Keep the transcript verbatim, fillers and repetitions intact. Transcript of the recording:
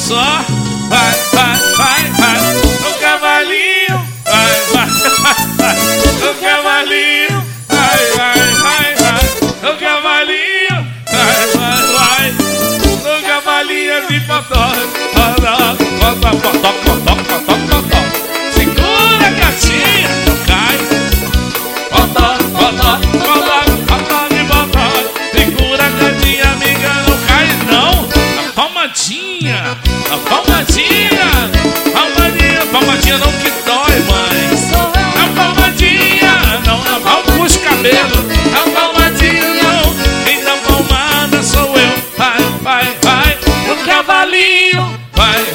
só. Vai, vai, vai, vai. O cavalinho. Vai, vai, vai, vai. O cavalinho. Vai, vai, vai, vai. O cavalinho. Vai, vai, vai. O cavalinho de potó. Potó, potó, potó, potó, potó. Segura, gatinha. Não cai. Potó, potó, potó, potó de potó. Segura, gatinha, amiga. Não cai, não. A palmadinha. A palmadinha. Palmadinha. Palmadinha não que dói, mãe. A palmadinha. Não, a palma puxa o cabelo. A palmadinha não. Quem dá palmada sou eu. Vai, vai, vai. O cavalinho. Vai.